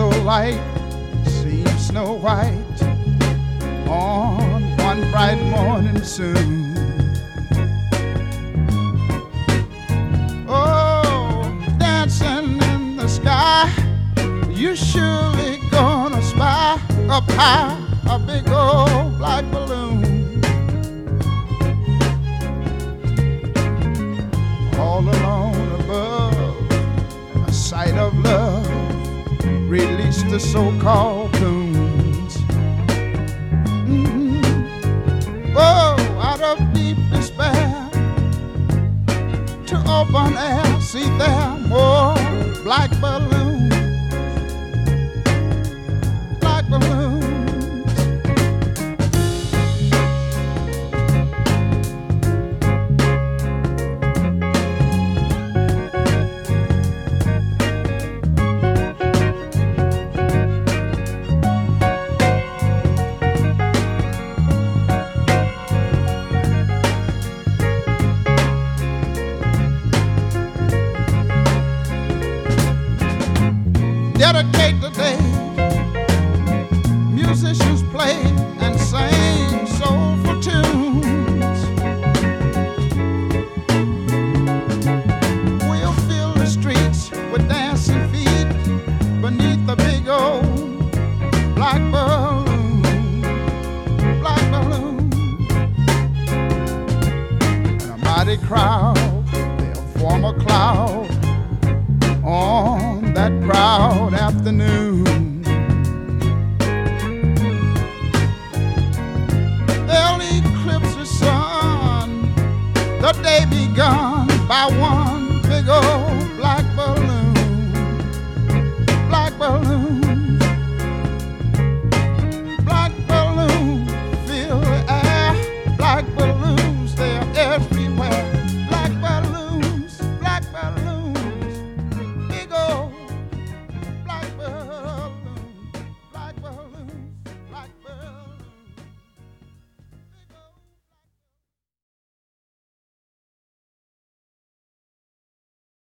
light seems Snow White on one bright morning soon. Oh, dancing in the sky, you surely gonna spy up high a big old black balloon. All alone above, a sight of love released the so-called tunes. Oh, out of deep despair, to open air, see there more black balloons, black balloons. Dedicate the day musicians play and sing soulful tunes. We'll fill the streets with dancing feet beneath the big old black balloon, black balloon. And a mighty crowd, they'll form a cloud on that proud afternoon. They'll eclipse the sun, the day begun by one.